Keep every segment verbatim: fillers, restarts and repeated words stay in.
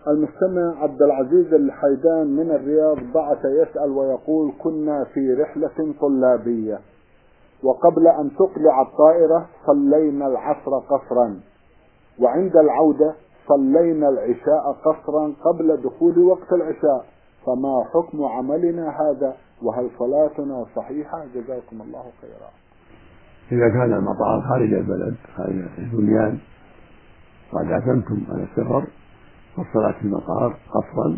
المستمع عبد العزيز الحيدان من الرياض بعث يسأل ويقول: كنا في رحلة طلابية، وقبل أن تقلع الطائرة صلينا العصر قصرا، وعند العودة صلينا العشاء قصرا قبل دخول وقت العشاء، فما حكم عملنا هذا؟ وهل صلاتنا صحيحة؟ جزاكم الله خيرا. إذا كان المطار خارج البلد خارج البنيان وقد عزمتم على السفر فالصلاة في المطار قصرا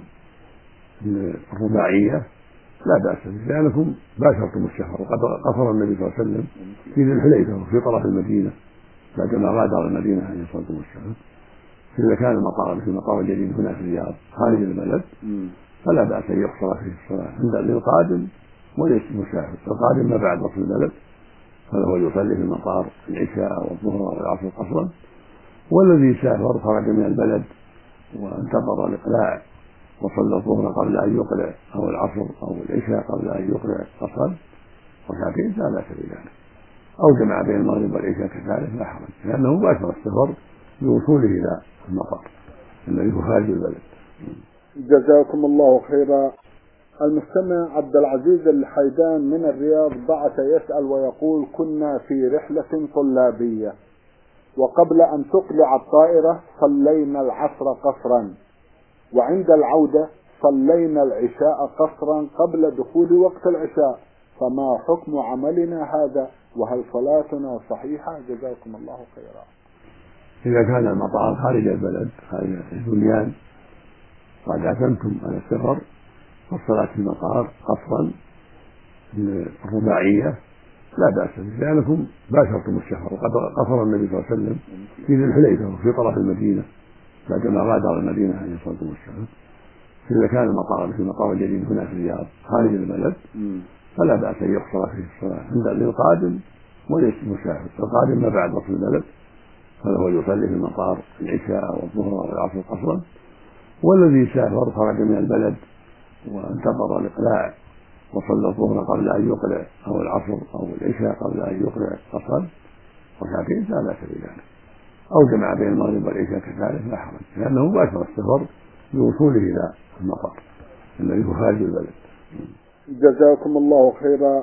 الرباعية لا بأس به، لأنكم باشرتم السفر، وقد قصر النبي صلى الله عليه وسلم في ذي الحليفة وفي طرف المدينة بعدما غادر المدينة عليه الصلاة والسلام. فإذا كان المطار في المطار الجديد هنا في الرياض خارج البلد فلا بأس أن يقصر فيه الصلاة عند للقادم وليس المسافر. القادم ما بعد وصل البلد فله يصلي في المطار العشاء والظهر والعصر قصرا، والذي سافر خرج من البلد وانتظر الإقلاع وصلى الظهر قبل أن يقلع أو العصر أو العشاء قبل أن يقلع قصرا ركعتين لا بأس بذلك، أو جمع بين المغرب والعشاء كذلك لا حرج، لأنه باشر السفر لوصوله إلى المطار الذي هو خارج البلد. جزاكم الله خيرا. المستمع عبد العزيز الحيدان من الرياض بعث يسأل ويقول: كنا في رحلة طلابية، وقبل أن تقلع الطائرة صلينا العصر قصرا، وعند العودة صلينا العشاء قصرا قبل دخول وقت العشاء، فما حكم عملنا هذا؟ وهل صلاتنا صحيحة؟ جزاكم الله خيرا. إذا كان المطار خارج البلد خارج البنيان وقد عزمتم على السفر فالصلاة في المطار قصرا الرباعية لا بأس به، لأنكم باشرتم السفر، وقد قصر النبي صلى الله عليه وسلم في ذي الحليفة وفي طرف المدينة بعدما غادر المدينة عليه الصلاة والسلام. فإذا كان المطار في المطار الجديد هنا في الرياض خارج البلد فلا بأس أن يقصر فيه الصلاة عند للقادم وليس المسافر. القادم ما بعد وصل البلد فله يصلي في المطار العشاء والظهر والعصر قصرا، والذي سافر خرج من البلد وانتظر الإقلاع وصلى الظهر قبل أن يقلع أو العصر أو العشاء قبل أن يقلع قصرا ركعتين لا بأس بذلك، أو جمع بين المغرب والعشاء كذلك لا حرج، لأنه باشر السفر لوصوله إلى المطار الذي هو خارج البلد. جزاكم الله خيرا.